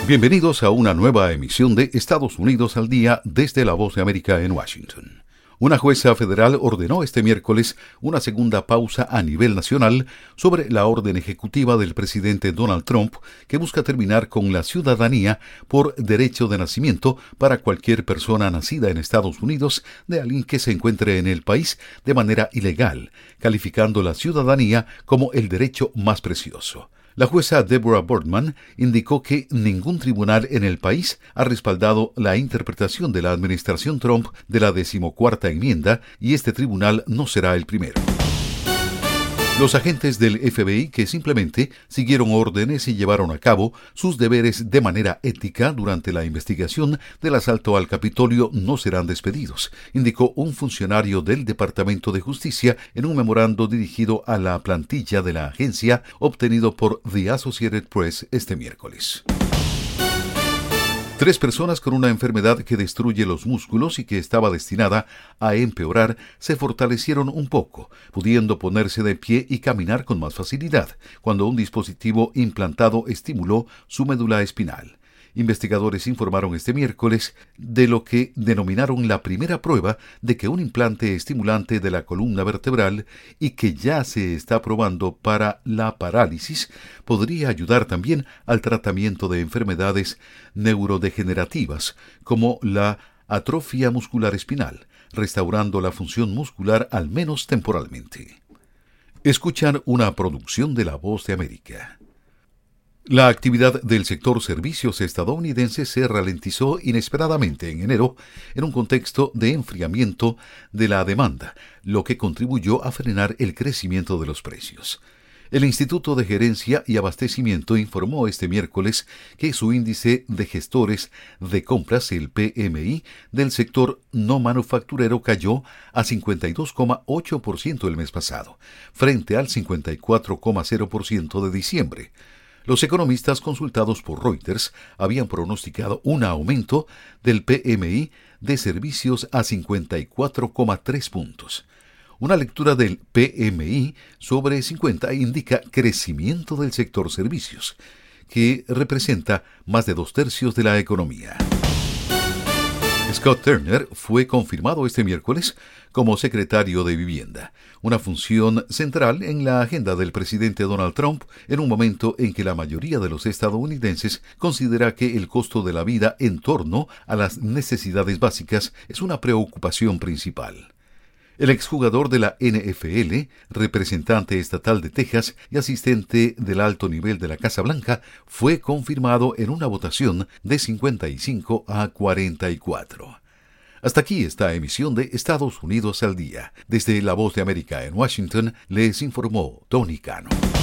Bienvenidos a una nueva emisión de Estados Unidos al Día desde La Voz de América en Washington. Una jueza federal ordenó este miércoles una segunda pausa a nivel nacional sobre la orden ejecutiva del presidente Donald Trump que busca terminar con la ciudadanía por derecho de nacimiento para cualquier persona nacida en Estados Unidos de alguien que se encuentre en el país de manera ilegal, calificando la ciudadanía como el derecho más precioso. La jueza Deborah Boardman indicó que ningún tribunal en el país ha respaldado la interpretación de la administración Trump de la 14ª enmienda y este tribunal no será el primero. Los agentes del FBI que simplemente siguieron órdenes y llevaron a cabo sus deberes de manera ética durante la investigación del asalto al Capitolio no serán despedidos, indicó un funcionario del Departamento de Justicia en un memorando dirigido a la plantilla de la agencia obtenido por The Associated Press este miércoles. 3 personas con una enfermedad que destruye los músculos y que estaba destinada a empeorar se fortalecieron un poco, pudiendo ponerse de pie y caminar con más facilidad, cuando un dispositivo implantado estimuló su médula espinal. Investigadores informaron este miércoles de lo que denominaron la primera prueba de que un implante estimulante de la columna vertebral y que ya se está probando para la parálisis podría ayudar también al tratamiento de enfermedades neurodegenerativas como la atrofia muscular espinal, restaurando la función muscular al menos temporalmente. Escuchan una producción de La Voz de América. La actividad del sector servicios estadounidense se ralentizó inesperadamente en enero en un contexto de enfriamiento de la demanda, lo que contribuyó a frenar el crecimiento de los precios. El Instituto de Gerencia y Abastecimiento informó este miércoles que su índice de gestores de compras, el PMI, del sector no manufacturero cayó a 52,8% el mes pasado, frente al 54,0% de diciembre. Los economistas consultados por Reuters habían pronosticado un aumento del PMI de servicios a 54,3 puntos. Una lectura del PMI sobre 50 indica crecimiento del sector servicios, que representa más de 2/3 de la economía. Scott Turner fue confirmado este miércoles como secretario de Vivienda, una función central en la agenda del presidente Donald Trump en un momento en que la mayoría de los estadounidenses considera que el costo de la vida en torno a las necesidades básicas es una preocupación principal. El exjugador de la NFL, representante estatal de Texas y asistente del alto nivel de la Casa Blanca, fue confirmado en una votación de 55 a 44. Hasta aquí esta emisión de Estados Unidos al Día. Desde La Voz de América en Washington, les informó Tony Cano.